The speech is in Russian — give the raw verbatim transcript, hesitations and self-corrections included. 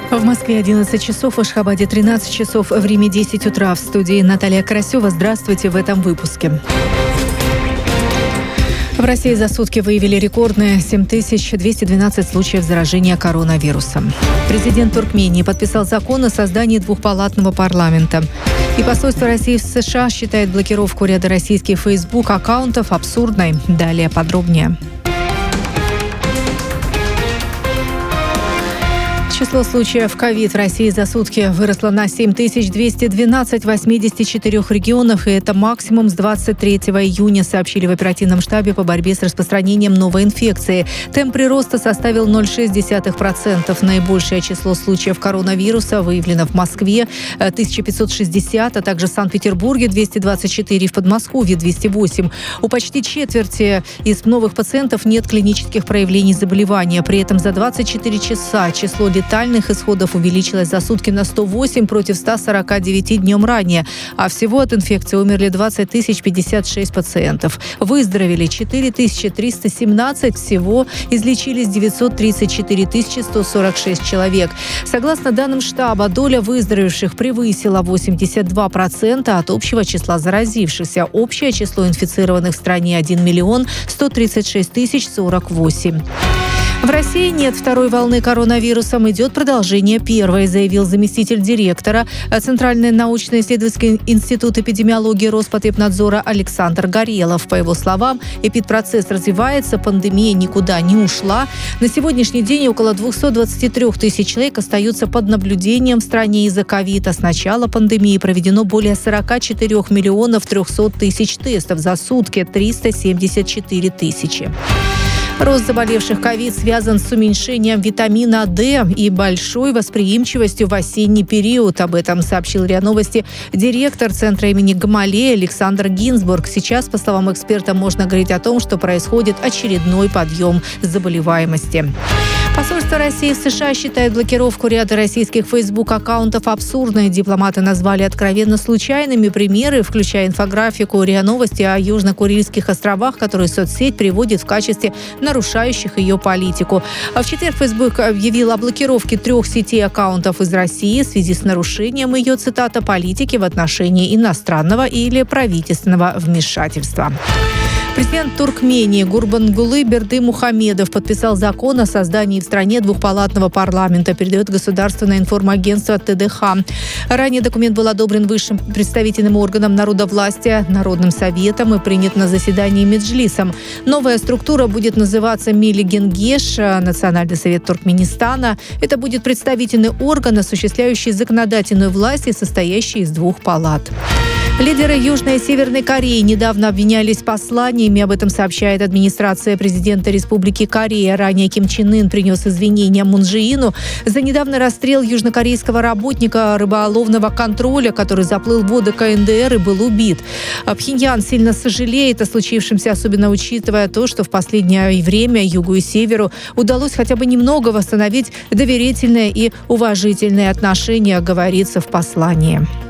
В Москве одиннадцать часов, в Ашхабаде тринадцать часов, в Риме десять утра. В студии Наталья Карасева. Здравствуйте в этом выпуске. В России за сутки выявили рекордные семь тысяч двести двенадцать случаев заражения коронавирусом. Президент Туркмении подписал закон о создании двухпалатного парламента. И посольство России в США считает блокировку ряда российских Facebook-аккаунтов абсурдной. Далее подробнее. Число случаев ковид в России за сутки выросло на семь тысяч двести двенадцать в восьмидесяти четырёх регионах, и это максимум с двадцать третьего июня, сообщили в оперативном штабе по борьбе с распространением новой инфекции. Темп прироста составил ноль целых шесть десятых процента. Наибольшее число случаев коронавируса выявлено в Москве – тысяча пятьсот шестьдесят, а также в Санкт-Петербурге – двести двадцать четыре, в Подмосковье – двести восемь. У почти четверти из новых пациентов нет клинических проявлений заболевания. При этом за двадцать четыре часа число летальных Летальных исходов увеличилось за сутки на сто восемь против ста сорока девяти днем ранее. А всего от инфекции умерли двадцать тысяч пятьдесят шесть пациентов. Выздоровели четыре тысячи триста семнадцать. Всего излечились девятьсот тридцать четыре тысячи сто сорок шесть человек. Согласно данным штаба, доля выздоровевших превысила восемьдесят два процента от общего числа заразившихся. Общее число инфицированных в стране один миллион сто тридцать шесть тысяч сорок восемь. В России нет второй волны коронавируса, идет продолжение первой, заявил заместитель директора Центральный научно-исследовательский институт эпидемиологии Роспотребнадзора Александр Горелов. По его словам, эпидпроцесс развивается, пандемия никуда не ушла. На сегодняшний день около двухсот двадцати трёх тысяч человек остаются под наблюдением в стране из-за ковида. С начала пандемии проведено более сорока четырёх миллионов трёхсот тысяч тестов за сутки, триста семьдесят четыре тысячи. Рост заболевших ковид связан с уменьшением витамина D и большой восприимчивостью в осенний период. Об этом сообщил РИА Новости директор Центра имени Гамалея Александр Гинзбург. Сейчас, по словам эксперта, можно говорить о том, что происходит очередной подъем заболеваемости. Посольство России в США считает блокировку ряда российских Facebook-аккаунтов абсурдной. Дипломаты назвали откровенно случайными примеры, включая инфографику РИА Новости о Южно-Курильских островах, которые соцсеть приводит в качестве нарушающих ее политику. В четверг Facebook объявил о блокировке трех сетей аккаунтов из России в связи с нарушением ее, цитата, политики в отношении иностранного или правительственного вмешательства. Президент Туркмении Гурбангулы Бердымухамедов подписал закон о создании в стране двухпалатного парламента, передает государственное информагентство ТДХ. Ранее документ был одобрен высшим представительным органом народовластия, Народным советом, и принят на заседании Меджлисом. Новая структура будет называться Милигенгеш, Национальный совет Туркменистана. Это будет представительный орган, осуществляющий законодательную власть и состоящий из двух палат. Лидеры Южной и Северной Кореи недавно обвинялись посланиями. Об этом сообщает администрация президента Республики Корея. Ранее Ким Чен Ын принес извинения Мун Чжэ Ину за недавний расстрел южнокорейского работника рыболовного контроля, который заплыл в воды КНДР и был убит. Пхеньян сильно сожалеет о случившемся, особенно учитывая то, что в последнее время Югу и Северу удалось хотя бы немного восстановить доверительные и уважительные отношения, говорится в послании.